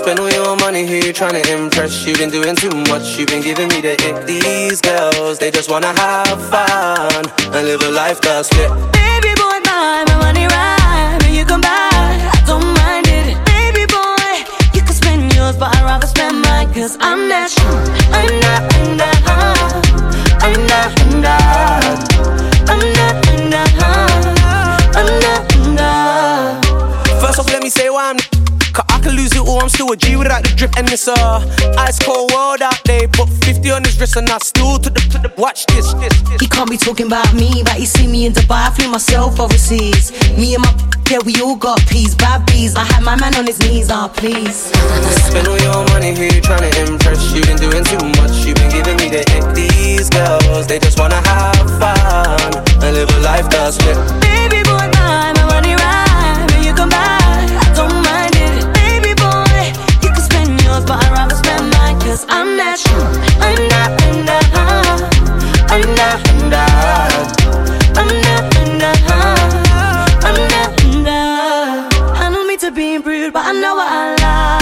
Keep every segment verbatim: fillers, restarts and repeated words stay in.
spend all your money, who you trying to impress? You've been doing too much, you've been giving me the ick. These girls, they just wanna have fun and live a life that's lit. Baby boy, buy my money right when you come by, I don't mind it. Baby boy, you can spend yours, but I'd rather spend mine. Cause I'm not sure, I'm not, I'm not, I'm not, I'm not, I'm not, I'm not, I'm not, I'm not. First off, let me say why I'm cause I can lose it all, I'm still a G without the drip. And it's a ice cold world out there. Put fifty on his wrist and I still to the, to the watch this, this, this. He can't be talking about me, but he see me in Dubai, I flew myself overseas. Me and my yeah, we all got peas, bad bees. I had my man on his knees, ah, oh, please. Spend all your money, who you trying to impress? You've been doing too much, you've been giving me the ick. These girls, they just wanna have fun and live a life that's lit. Baby boy, buy my money right when you come by, I don't mind it. Baby boy, you can spend yours, but I'd rather spend mine. Cause I'm not sure, I'm not, I'm not, I'm not, I'm not, I'm not, I'm not, I'm not, I'm not. I don't mean to be rude, but I know what I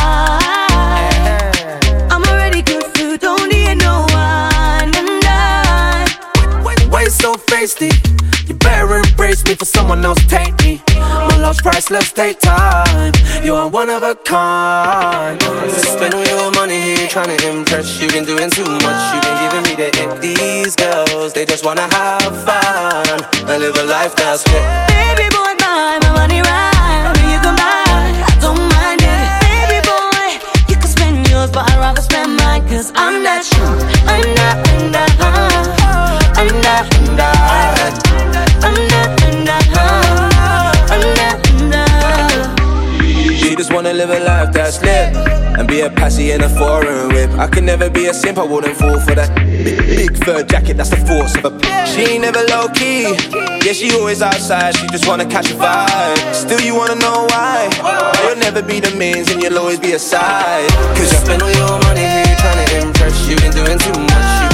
like. I'm already good food, don't need no wine and dine. Why you so feisty? You better embrace me for someone else take me. My love's priceless, take time. You are one of a kind. Spend all your money, who you trying to impress? You've been doing too much, you've been giving me the ick. These girls, they just wanna have fun and live a life that's lit. Baby boy, buy my money right when you come by, I don't mind it. Baby boy, you can spend yours, but I'd rather spend mine. Cause I'm not sure, I'm not, I'm not, I'm not, I'm not, I'm not, I'm not, I'm not, I'm not. She just wanna live a life that's lit and be a passy in a foreign whip. I could never be a simp, I wouldn't fall for that big, big fur jacket, that's the force of a. She ain't never low key, yeah, she always outside, she just wanna catch a vibe. Still you wanna know why? You'll never be the mains and you'll always be a side. Cause you spend all your money, who you trying to impress? You've been doing too much, you